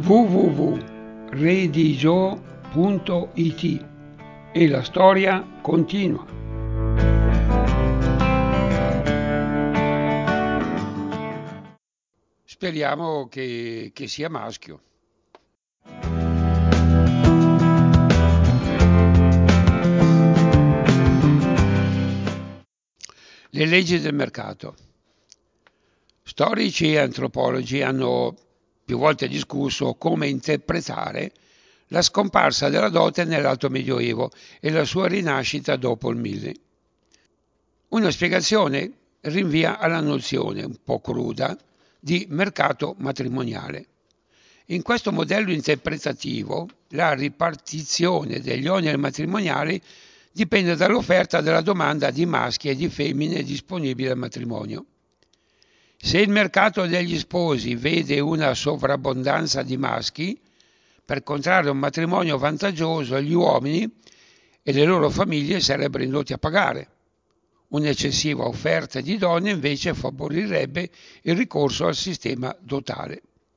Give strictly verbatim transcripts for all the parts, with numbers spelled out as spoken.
w w w punto redigio punto i t e la storia continua. Speriamo che, che sia maschio. Le leggi del mercato. Storici e antropologi hanno più volte discusso come interpretare la scomparsa della dote nell'Alto Medioevo e la sua rinascita dopo il mille. Una spiegazione rinvia alla nozione, un po' cruda, di mercato matrimoniale. In questo modello interpretativo, la ripartizione degli oneri matrimoniali dipende dall'offerta e dalla domanda di maschi e di femmine disponibili al matrimonio. Se il mercato degli sposi vede una sovrabbondanza di maschi, per contrarre un matrimonio vantaggioso, gli uomini e le loro famiglie sarebbero indotti a pagare. Un'eccessiva offerta di donne invece favorirebbe il ricorso al sistema dotale.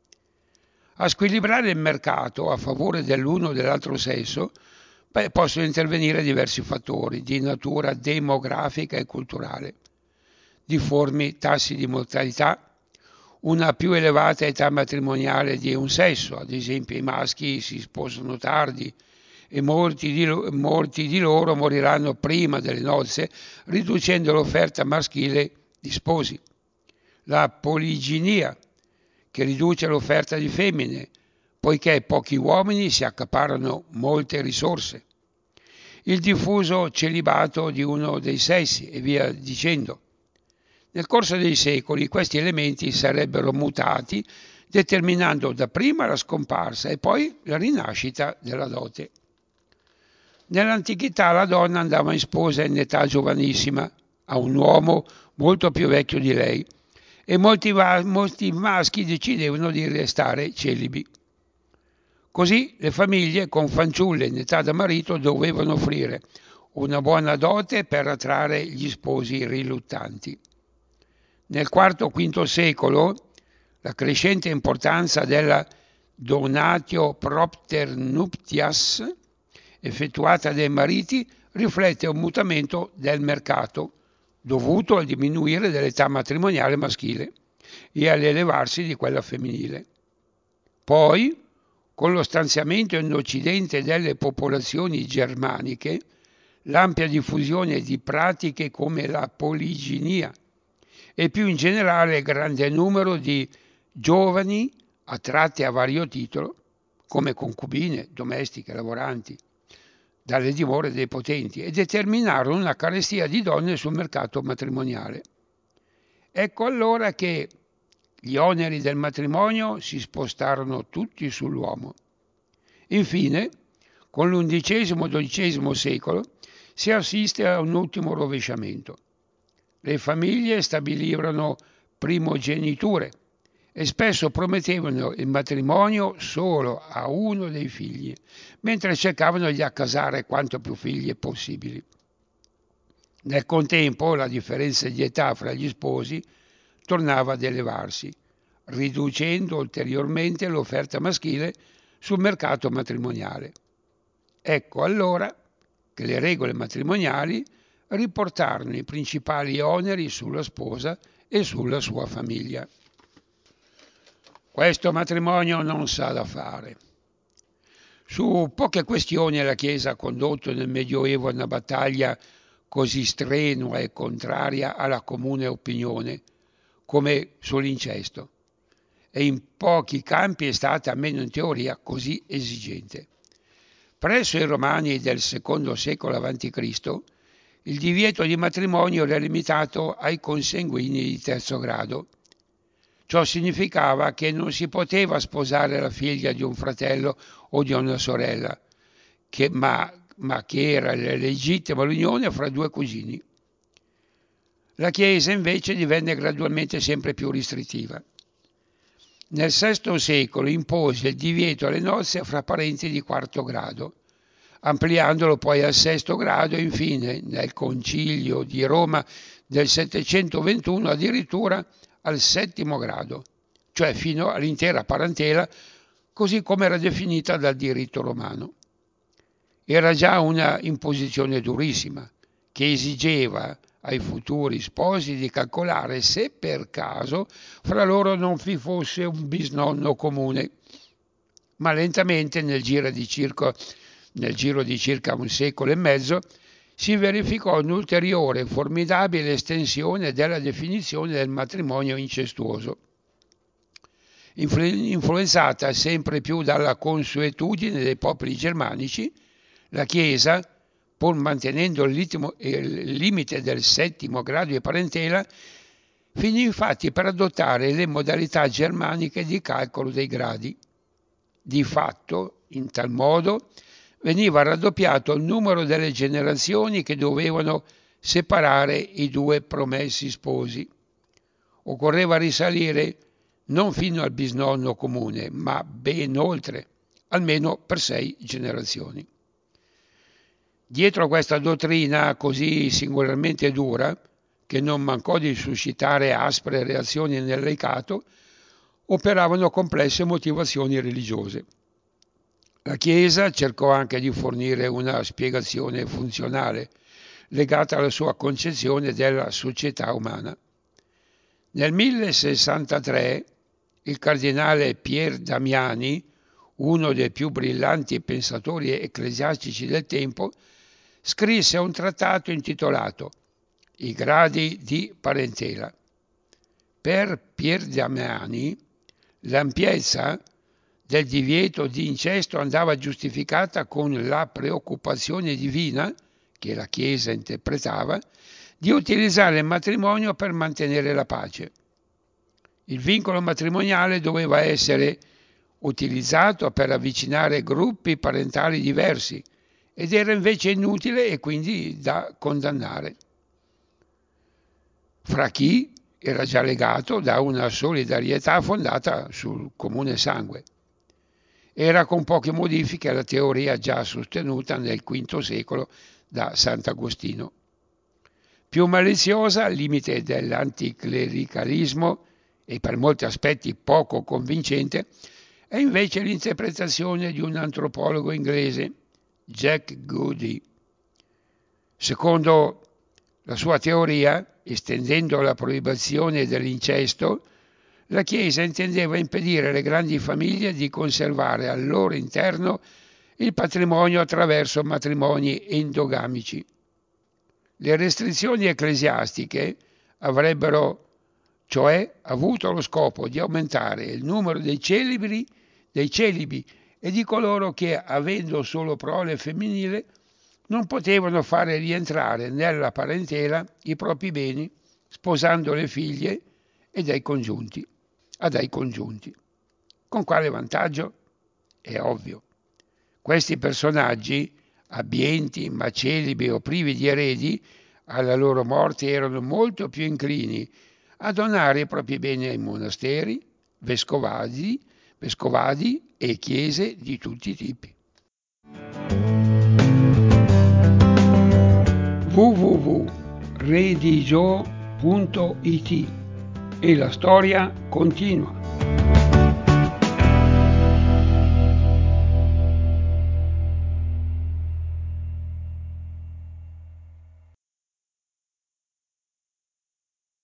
A squilibrare il mercato a favore dell'uno o dell'altro sesso beh, possono intervenire diversi fattori di natura demografica e culturale. Difformi tassi di mortalità, una più elevata età matrimoniale di un sesso, ad esempio i maschi si sposano tardi e molti di, lo, molti di loro moriranno prima delle nozze, riducendo l'offerta maschile di sposi. La poliginia, che riduce l'offerta di femmine, poiché pochi uomini si accaparrano molte risorse. Il diffuso celibato di uno dei sessi e via dicendo. Nel corso dei secoli questi elementi sarebbero mutati, determinando dapprima la scomparsa e poi la rinascita della dote. Nell'antichità la donna andava in sposa in età giovanissima a un uomo molto più vecchio di lei e molti, molti maschi decidevano di restare celibi. Così le famiglie con fanciulle in età da marito dovevano offrire una buona dote per attrarre gli sposi riluttanti. Nel quarto quinto secolo la crescente importanza della donatio propter nuptias effettuata dai mariti riflette un mutamento del mercato dovuto al diminuire dell'età matrimoniale maschile e all'elevarsi di quella femminile. Poi, con lo stanziamento in Occidente delle popolazioni germaniche, l'ampia diffusione di pratiche come la poliginia e più in generale il grande numero di giovani attratti a vario titolo, come concubine, domestiche, lavoranti, dalle dimore dei potenti, e determinarono una carestia di donne sul mercato matrimoniale. Ecco allora che gli oneri del matrimonio si spostarono tutti sull'uomo. Infine, con l'undicesimo dodicesimo secolo, si assiste a un ultimo rovesciamento. Le famiglie stabilirono primogeniture e spesso promettevano il matrimonio solo a uno dei figli, mentre cercavano di accasare quanto più figli possibili. Nel contempo la differenza di età fra gli sposi tornava ad elevarsi, riducendo ulteriormente l'offerta maschile sul mercato matrimoniale. Ecco allora che le regole matrimoniali riportarono i principali oneri sulla sposa e sulla sua famiglia. Questo matrimonio non sa da fare. Su poche questioni la Chiesa ha condotto nel Medioevo una battaglia così strenua e contraria alla comune opinione, come sull'incesto, e in pochi campi è stata, almeno in teoria, così esigente. Presso i Romani del secondo secolo avanti Cristo, il divieto di matrimonio era limitato ai consanguini di terzo grado. Ciò significava che non si poteva sposare la figlia di un fratello o di una sorella, che, ma, ma che era legittima l'unione fra due cugini. La Chiesa invece divenne gradualmente sempre più restrittiva. Nel sesto secolo impose il divieto alle nozze fra parenti di quarto grado, ampliandolo poi al sesto grado e infine nel Concilio di Roma del settecentoventuno addirittura al settimo grado, cioè fino all'intera parentela così come era definita dal diritto romano. Era già una imposizione durissima, che esigeva ai futuri sposi di calcolare se per caso fra loro non vi fosse un bisnonno comune. Ma lentamente, nel giro di circa, nel giro di circa un secolo e mezzo, si verificò un'ulteriore formidabile estensione della definizione del matrimonio incestuoso, influenzata sempre più dalla consuetudine dei popoli germanici. La Chiesa, pur mantenendo il limite del settimo grado di parentela, finì infatti per adottare le modalità germaniche di calcolo dei gradi. Di fatto, in tal modo, veniva raddoppiato il numero delle generazioni che dovevano separare i due promessi sposi. Occorreva risalire non fino al bisnonno comune, ma ben oltre, almeno per sei generazioni. Dietro a questa dottrina così singolarmente dura, che non mancò di suscitare aspre reazioni nel laicato, operavano complesse motivazioni religiose. La Chiesa cercò anche di fornire una spiegazione funzionale, legata alla sua concezione della società umana. Nel millesessantatré il cardinale Pier Damiani, uno dei più brillanti pensatori ecclesiastici del tempo, scrisse un trattato intitolato I gradi di parentela. Per Pier Damiani l'ampiezza del divieto di incesto andava giustificata con la preoccupazione divina, che la Chiesa interpretava, di utilizzare il matrimonio per mantenere la pace. Il vincolo matrimoniale doveva essere utilizzato per avvicinare gruppi parentali diversi ed era invece inutile e quindi da condannare. Fra chi era già legato da una solidarietà fondata sul comune sangue. Era con poche modifiche la teoria già sostenuta nel quinto secolo da Sant'Agostino. Più maliziosa, al limite dell'anticlericalismo e per molti aspetti poco convincente, è invece l'interpretazione di un antropologo inglese, Jack Goody. Secondo la sua teoria, estendendo la proibizione dell'incesto, la Chiesa intendeva impedire alle grandi famiglie di conservare al loro interno il patrimonio attraverso matrimoni endogamici. Le restrizioni ecclesiastiche avrebbero cioè avuto lo scopo di aumentare il numero dei celibri, dei celibi e di coloro che, avendo solo prole femminile, non potevano fare rientrare nella parentela i propri beni, sposando le figlie e dai congiunti, a dai congiunti. Con quale vantaggio? È ovvio. Questi personaggi, abbienti, ma celibi o privi di eredi, alla loro morte erano molto più inclini a donare i propri beni ai monasteri, vescovadi, vescovadi e chiese di tutti i tipi. w w w punto redigio punto it E la storia continua.